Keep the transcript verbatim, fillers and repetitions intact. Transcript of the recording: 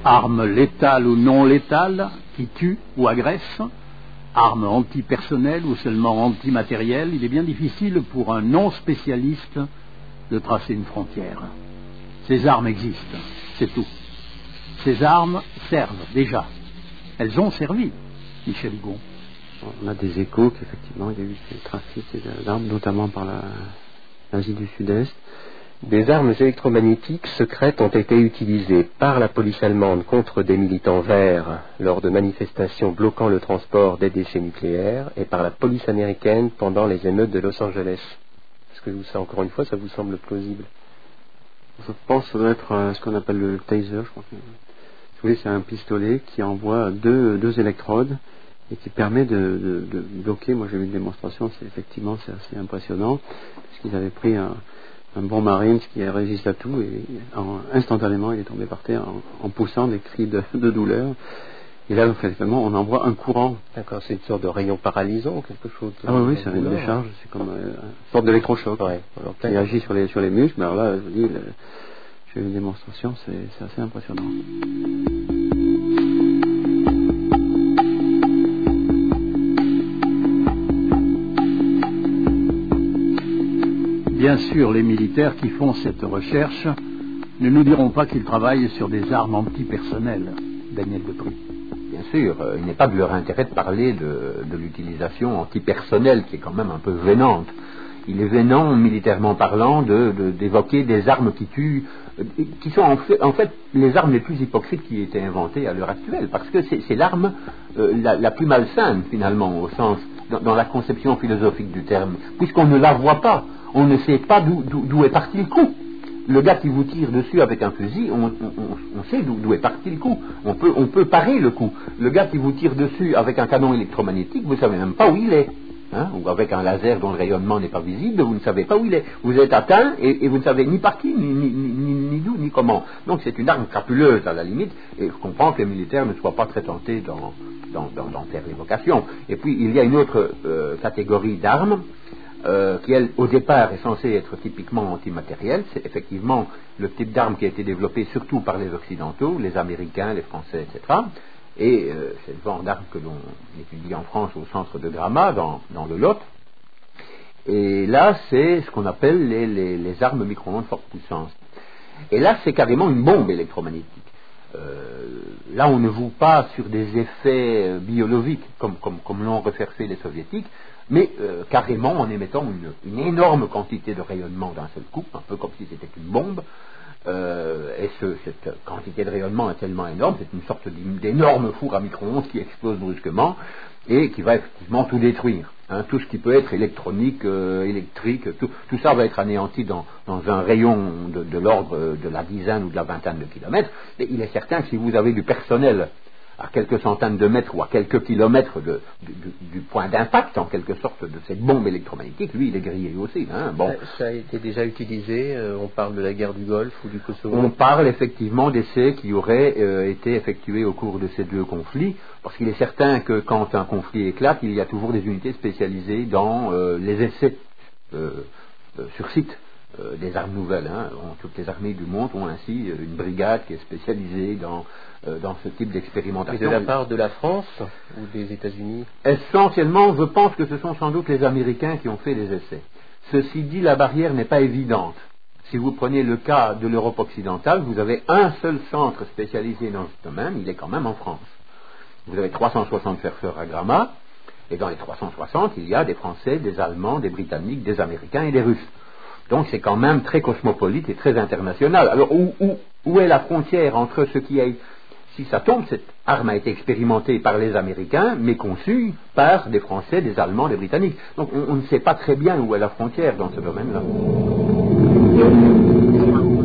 Armes létales ou non létales, qui tuent ou agressent, armes antipersonnelles ou seulement antimatérielles, il est bien difficile pour un non-spécialiste de tracer une frontière. Ces armes existent, c'est tout. Ces armes servent déjà. Elles ont servi, Michel Hugon. On a des échos qu'effectivement il y a eu des trafics d'armes, notamment par la, l'Asie du Sud-Est. Des armes électromagnétiques secrètes ont été utilisées par la police allemande contre des militants verts lors de manifestations bloquant le transport des déchets nucléaires et par la police américaine pendant les émeutes de Los Angeles. Est-ce que ça, encore une fois, ça vous semble plausible? Je pense que ça doit être euh, ce qu'on appelle le taser, je crois. Que, si vous voulez, c'est un pistolet qui envoie deux, deux électrodes et qui permet de, de, de bloquer. Moi j'ai vu une démonstration, c'est effectivement c'est assez impressionnant, parce qu'ils avaient pris un un bon marine qui résiste à tout et en, instantanément il est tombé par terre en, en poussant des cris de, de douleur. Et là, effectivement, on envoie un courant. D'accord, c'est une sorte de rayon paralysant ou quelque chose. Ah oui, oui, c'est une décharge, c'est comme euh, une sorte d'électrochoc ouais. qui agit sur les, sur les muscles. Mais alors là, je vous dis, le, j'ai eu une démonstration, c'est, c'est assez impressionnant. Bien sûr, les militaires qui font cette recherche ne nous diront pas qu'ils travaillent sur des armes antipersonnelles. Daniel Depry. Bien sûr, euh, il n'est pas de leur intérêt de parler de, de l'utilisation antipersonnelle, qui est quand même un peu gênante. Il est gênant, militairement parlant, de, de, d'évoquer des armes qui tuent, euh, qui sont en fait, en fait les armes les plus hypocrites qui aient été inventées à l'heure actuelle, parce que c'est, c'est l'arme euh, la, la plus malsaine, finalement, au sens, dans, dans la conception philosophique du terme, puisqu'on ne la voit pas. On ne sait pas d'où, d'où, d'où est parti le coup. Le gars qui vous tire dessus avec un fusil, on, on, on sait d'où, d'où est parti le coup. On peut, on peut parer le coup. Le gars qui vous tire dessus avec un canon électromagnétique, vous ne savez même pas où il est. Hein, ou avec un laser dont le rayonnement n'est pas visible, vous ne savez pas où il est. Vous êtes atteint et, et vous ne savez ni par qui, ni, ni, ni, ni d'où, ni comment. Donc c'est une arme crapuleuse à la limite, et je comprends que les militaires ne soient pas très tentés d'en, d'en, d'en, d'en faire l'évocation. Et puis il y a une autre euh, catégorie d'armes, Euh, qui, elle, au départ, est censée être typiquement antimatérielle. C'est effectivement le type d'arme qui a été développé surtout par les Occidentaux, les Américains, les Français, et cetera. Et euh, c'est le genre d'arme que l'on étudie en France au centre de Gramma, dans, dans le Lot. Et là, c'est ce qu'on appelle les, les, les armes micro-ondes forte puissance. Et là, c'est carrément une bombe électromagnétique. Euh, là, on ne joue pas sur des effets euh, biologiques, comme, comme, comme l'ont recherché les Soviétiques, mais euh, carrément en émettant une, une énorme quantité de rayonnement d'un seul coup, un peu comme si c'était une bombe. Euh, et ce, cette quantité de rayonnement est tellement énorme, c'est une sorte d'énorme four à micro-ondes qui explose brusquement et qui va effectivement tout détruire. Hein, tout ce qui peut être électronique, euh, électrique, tout, tout ça va être anéanti dans, dans un rayon de, de l'ordre de la dizaine ou de la vingtaine de kilomètres. Et il est certain que si vous avez du personnel à quelques centaines de mètres ou à quelques kilomètres de, du, du, du point d'impact, en quelque sorte, de cette bombe électromagnétique, lui, il est grillé aussi. Hein. Bon. Ça, ça a été déjà utilisé, euh, on parle de la guerre du Golfe ou du Kosovo. On parle effectivement d'essais qui auraient euh, été effectués au cours de ces deux conflits, parce qu'il est certain que quand un conflit éclate, il y a toujours des unités spécialisées dans euh, les essais euh, euh, sur site. Euh, des armes nouvelles. Hein. On, toutes les armées du monde ont ainsi euh, une brigade qui est spécialisée dans, euh, dans ce type d'expérimentation. Et de la part de la France ou des États-Unis? Essentiellement, je pense que ce sont sans doute les Américains qui ont fait les essais. Ceci dit, la barrière n'est pas évidente. Si vous prenez le cas de l'Europe occidentale, vous avez un seul centre spécialisé dans ce domaine, il est quand même en France. Vous avez trois cent soixante chercheurs à Gramma, et dans les trois cent soixante, il y a des Français, des Allemands, des Britanniques, des Américains et des Russes. Donc c'est quand même très cosmopolite et très international. Alors où, où, où est la frontière entre ce qui a... Si ça tombe, cette arme a été expérimentée par les Américains, mais conçue par des Français, des Allemands, des Britanniques. Donc on, on ne sait pas très bien où est la frontière dans ce domaine-là.